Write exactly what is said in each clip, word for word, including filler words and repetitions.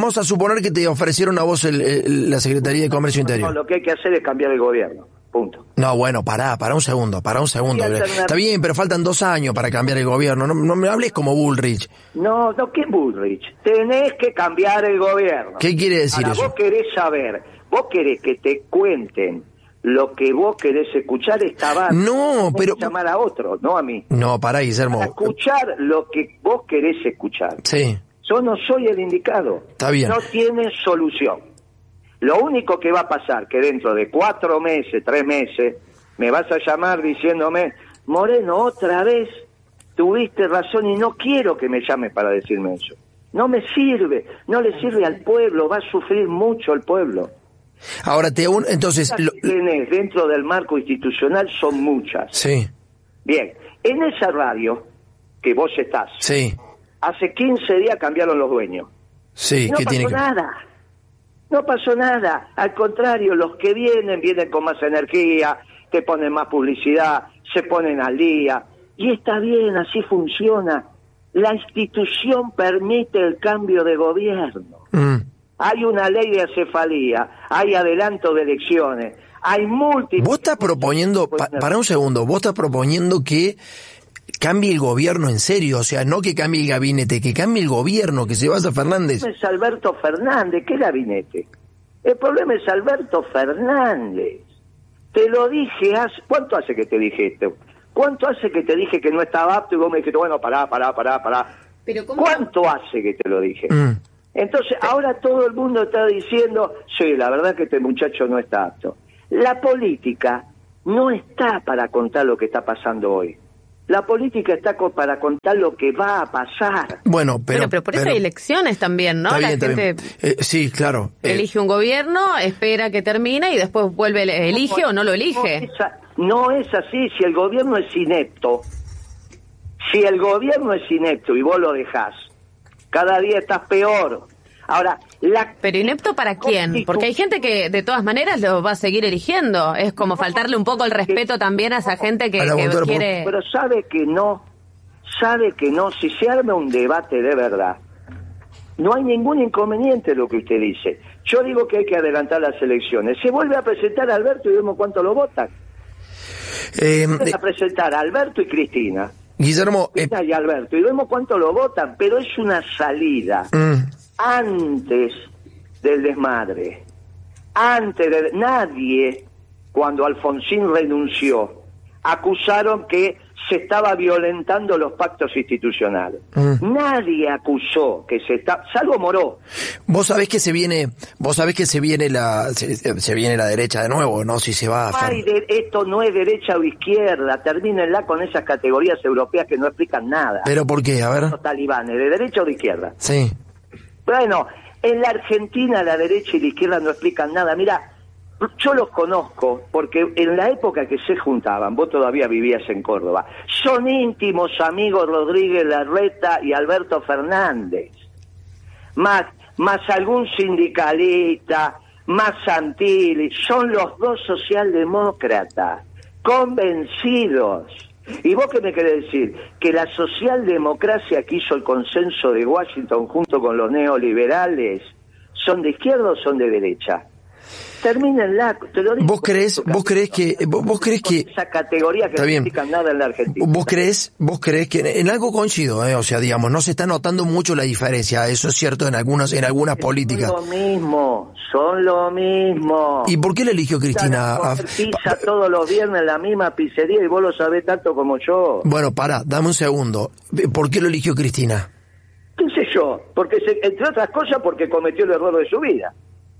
vamos a suponer que te ofrecieron a vos el, el, la Secretaría de Comercio Interior. No, lo que hay que hacer es cambiar el gobierno, punto. No, bueno, pará, pará un segundo, pará un segundo. Una... Está bien, pero faltan dos años para cambiar el gobierno, no, no me hables como Bullrich. No, no, ¿qué Bullrich? Tenés que cambiar el gobierno. ¿Qué quiere decir Ahora, eso? Vos querés saber, vos querés que te cuenten lo que vos querés escuchar, esta banda. No, pero... llamar a otro, no a mí. No, pará, Guillermo. Para escuchar lo que vos querés escuchar. Sí. Yo no soy el indicado. Está bien. No tiene solución. Lo único que va a pasar, que dentro de cuatro meses, tres meses, me vas a llamar diciéndome, Moreno, otra vez tuviste razón y no quiero que me llames para decirme eso. No me sirve, no le sirve al pueblo, va a sufrir mucho el pueblo. Ahora te un, entonces Las lo... que tenés dentro del marco institucional son muchas. Sí. Bien, en esa radio que vos estás, Sí. hace quince días cambiaron los dueños. Sí, No ¿qué pasó tiene que nada. No pasó nada. Al contrario, los que vienen, vienen con más energía, te ponen más publicidad, se ponen al día. Y está bien, así funciona. La institución permite el cambio de gobierno. Mm. Hay una ley de acefalía, hay adelanto de elecciones, hay múltiples... Vos estás proponiendo, pa, para un segundo, vos estás proponiendo que cambie el gobierno en serio, o sea, no que cambie el gabinete, que cambie el gobierno, que se vaya Fernández. El problema es Alberto Fernández, ¿qué gabinete? El problema es Alberto Fernández. Te lo dije hace... ¿Cuánto hace que te dije esto? ¿Cuánto hace que te dije que no estaba apto y vos me dijiste, bueno, pará, pará, pará, pará? Pero ¿cómo? ¿Cuánto hace que te lo dije? Mm. Entonces, ahora todo el mundo está diciendo, sí, la verdad que este muchacho no está apto. La política no está para contar lo que está pasando hoy. La política está co- para contar lo que va a pasar. Bueno, pero... Pero, pero por eso pero- hay elecciones también, ¿no? Está bien, La está gente bien. Eh, sí, claro. Eh, elige un gobierno, espera que termine y después vuelve, elige o no lo elige. No es, a- no es así, si el gobierno es inepto, si el gobierno es inepto y vos lo dejás, cada día estás peor. Ahora, la... Pero inepto para quién? Porque hay gente que de todas maneras lo va a seguir eligiendo. Es como faltarle un poco el respeto también a esa gente que, A la que doctora, quiere... Pero sabe que no, sabe que no, si se arma un debate de verdad, no hay ningún inconveniente en lo que usted dice. Yo digo que hay que adelantar las elecciones. Se vuelve a presentar a Alberto y vemos cuánto lo votan. eh, Vuelve eh, a presentar a Alberto y Cristina. Guillermo... eh, Cristina y Alberto, y vemos cuánto lo votan, pero es una salida mm, antes del desmadre. Antes de... Nadie, cuando Alfonsín renunció, acusaron que se estaba violentando los pactos institucionales. Mm. Nadie acusó que se está... Salvo Moró. vos sabés que se viene, vos sabés que se viene la, se, se viene la derecha de nuevo, ¿no? Si se va a... Ay, de- esto no es derecha o izquierda. Termínenla con esas categorías europeas que no explican nada. ¿Pero por qué? A ver. Los talibanes, ¿de derecha o de izquierda? Sí. Bueno, en la Argentina la derecha y la izquierda no explican nada. Mira, yo los conozco porque en la época que se juntaban, vos todavía vivías en Córdoba, son íntimos amigos Rodríguez Larreta y Alberto Fernández. Más, más algún sindicalista, más Santilli, son los dos socialdemócratas, convencidos. ¿Y vos qué me querés decir? ¿Que la socialdemocracia que hizo el consenso de Washington junto con los neoliberales son de izquierda o son de derecha? Termínenla, te lo digo. ¿Vos creés, vos creés que, vos, vos creés que... Esa categoría que Está no bien. explican nada en la Argentina. ¿Vos creés, vos creés que en algo coincido, eh? O sea, digamos, no se está notando mucho la diferencia, eso es cierto en algunas, en algunas políticas. Son lo mismo, son lo mismo. ¿Y por qué le eligió Cristina? a- Comer pizza todos los viernes en la misma pizzería y vos lo sabés tanto como yo. Bueno, pará, dame un segundo. ¿Por qué lo eligió Cristina? ¿Qué sé yo? Porque se- entre otras cosas porque cometió el error de su vida.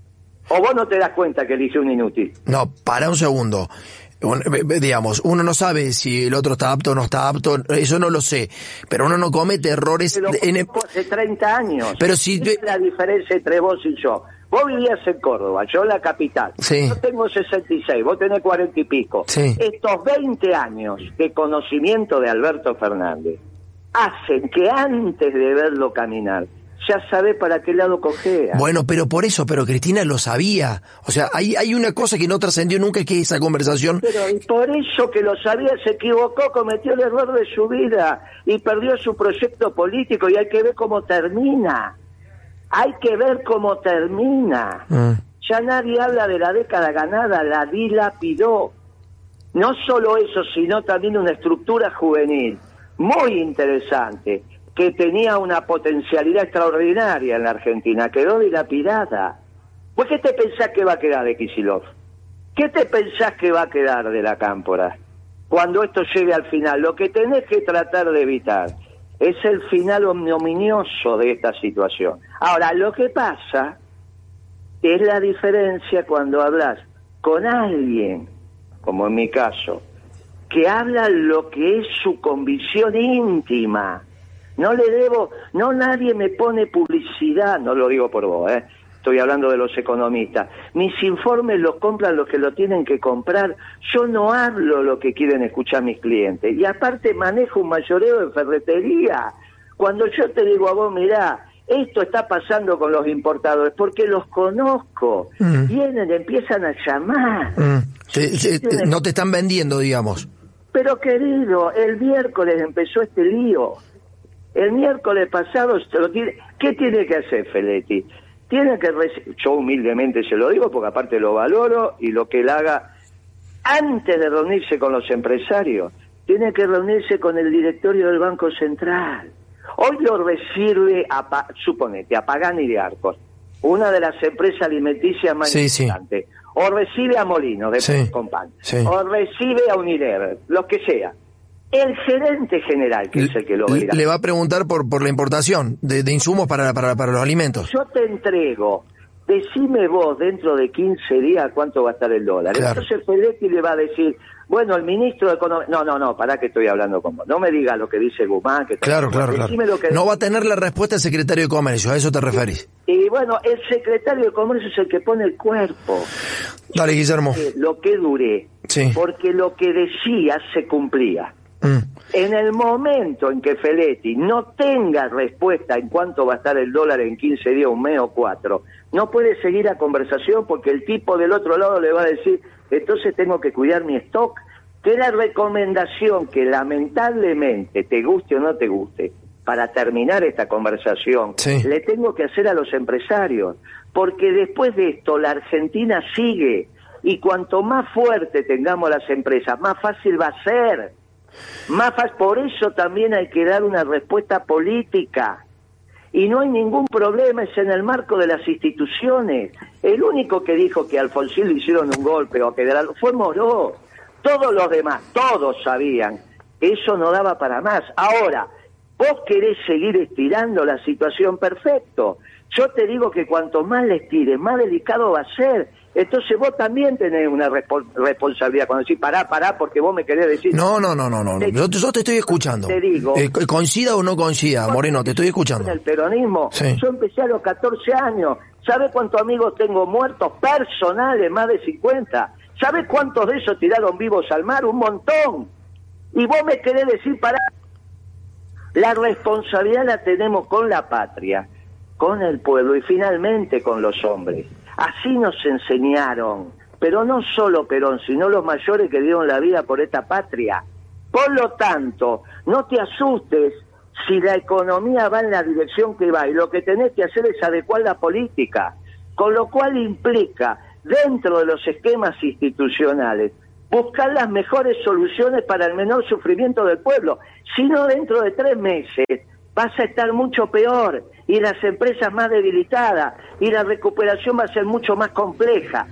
¿O vos no te das cuenta que eligió un inútil? No, para un segundo. Un- eh, digamos, uno no sabe si el otro está apto o no está apto, eso no lo sé, pero uno no comete errores Te lo de- en el- conozco hace treinta años. Pero si- Esa es la diferencia entre vos y yo. Vos vivías en Córdoba, yo en la capital. Sí. Yo tengo sesenta y seis, vos tenés cuarenta y pico. Sí. Estos veinte años de conocimiento de Alberto Fernández hacen que antes de verlo caminar, ya sabés para qué lado cojea. Bueno, pero por eso, pero Cristina lo sabía. O sea, hay, hay una cosa que no trascendió nunca, que esa conversación... Pero y por eso que lo sabía, se equivocó, cometió el error de su vida y perdió su proyecto político y hay que ver cómo termina. Hay que ver cómo termina. Mm. Ya nadie habla de la década ganada, la dilapidó. No solo eso, sino también una estructura juvenil muy interesante, que tenía una potencialidad extraordinaria en la Argentina, quedó dilapidada. ¿Pues qué te pensás que va a quedar de Kicillof? ¿Qué te pensás que va a quedar de la Cámpora cuando esto llegue al final? Lo que tenés que tratar de evitar es el final ignominioso de esta situación. Ahora, lo que pasa es la diferencia cuando hablas con alguien, como en mi caso, que habla lo que es su convicción íntima. No le debo, no nadie me pone publicidad, no lo digo por vos, ¿eh? Estoy hablando de los economistas. Mis informes los compran los que lo tienen que comprar. Yo no hablo lo que quieren escuchar mis clientes. Y aparte manejo un mayoreo de ferretería. Cuando yo te digo a vos, mirá, esto está pasando con los importadores, porque los conozco. Mm. Vienen, empiezan a llamar. Mm. Sí, sí, no te están vendiendo, digamos. Pero querido, el miércoles empezó este lío. El miércoles pasado, ¿qué tiene que hacer Feletti? Tiene que, yo humildemente se lo digo, porque aparte lo valoro, y lo que él haga, antes de reunirse con los empresarios, tiene que reunirse con el directorio del Banco Central. Hoy lo recibe, a, suponete, a Pagani de Arcos, una de las empresas alimenticias más sí, importantes. Sí. O recibe a Molinos de sí, Compan, sí. O recibe a Unilever, lo que sea. El gerente general, que le, es el que lo verá, le va a preguntar por por la importación de, de insumos para, para, para los alimentos. Yo te entrego, decime vos dentro de quince días cuánto va a estar el dólar. Claro. Entonces Feletti le va a decir, bueno, el ministro de Economía... No, no, no, pará que estoy hablando con vos. No me digas lo que dice Guzmán. Que claro, claro, claro. Lo que... No va a tener la respuesta el secretario de Comercio, ¿a eso te referís? Y, y bueno, el secretario de Comercio es el que pone el cuerpo. Dale, Guillermo. Lo que duré. Sí. Porque lo que decía se cumplía. Mm. En el momento en que Feletti no tenga respuesta en cuánto va a estar el dólar en quince días, un mes o cuatro, no puede seguir la conversación, porque el tipo del otro lado le va a decir, entonces tengo que cuidar mi stock, que es la recomendación que lamentablemente, te guste o no te guste, para terminar esta conversación, sí, le tengo que hacer a los empresarios, porque después de esto la Argentina sigue, y cuanto más fuerte tengamos las empresas, más fácil va a ser. Más fácil. Por eso también hay que dar una respuesta política, y no hay ningún problema, es en el marco de las instituciones. El único que dijo que a Alfonsín le hicieron un golpe o que fue Moró. Todos los demás, todos sabían que eso no daba para más. Ahora, vos querés seguir estirando la situación, perfecto. Yo te digo que cuanto más le estires, más delicado va a ser. Entonces vos también tenés una respo responsabilidad cuando decís pará, pará, porque vos me querés decir... No, no, no, no, no. Te, yo, yo te estoy escuchando. Te digo... Eh, coincida o no coincida, Moreno, te estoy escuchando. En el peronismo, sí, yo empecé a los catorce años. ¿Sabés cuántos amigos tengo muertos personales? Más de cincuenta. ¿Sabés cuántos de esos tiraron vivos al mar? Un montón. Y vos me querés decir pará. La responsabilidad la tenemos con la patria, con el pueblo y finalmente con los hombres. Así nos enseñaron, pero no solo Perón, sino los mayores que dieron la vida por esta patria. Por lo tanto, no te asustes si la economía va en la dirección que va, y lo que tenés que hacer es adecuar la política, con lo cual implica, dentro de los esquemas institucionales, buscar las mejores soluciones para el menor sufrimiento del pueblo. Si no, dentro de tres meses vas a estar mucho peor, y las empresas más debilitadas, y la recuperación va a ser mucho más compleja.